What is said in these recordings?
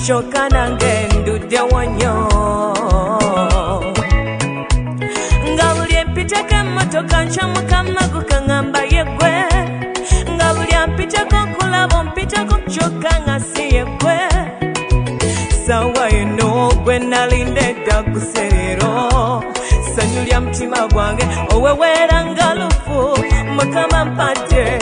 kyokka nange ndudde wonnyo nga buli empiteko emmotoka nkyamuka amagu kaŋŋamba yeggwe nga buli ampiteko nkulaba ompiteko kyokka nga si yeggwe sawa eno gwe nalinde dda kuserero ssanyu lya mutima gwange oweweera nga lufu mukama mpadde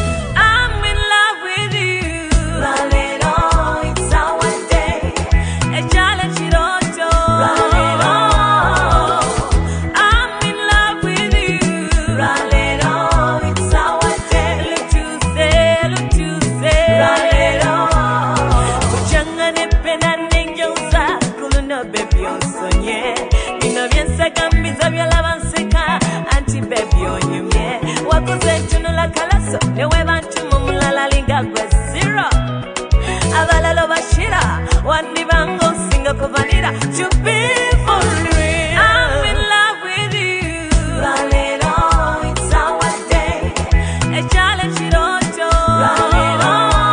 newe bantu mumulala linga gwe zero abalala bashira wandibango singa kuvanira to be for real I'm in love with you Valero it's our day echale chiroto Valero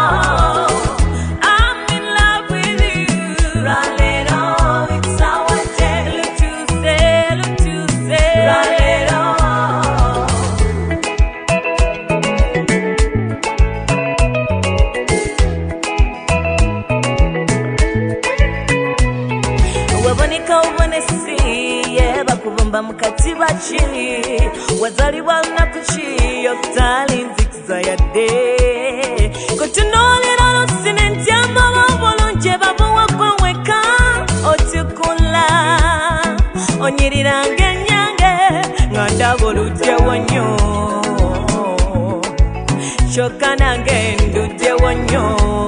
I'm in love with you Valero it's our day look to say Valero bakuvumba mukati baki wazalibwa lunaku ki yokutali nzikiza yadde kutunuulira lusine ntyama obulungi babuwagwa weka otukula onyirira ng'ennyange nga ndaba oluddewo nnyo kyokka nange nduddewo nnyo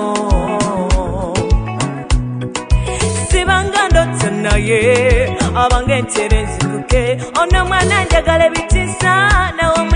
sibanga ndotso naye abange enterezikuke ono mwana njagala ebitiisa nawe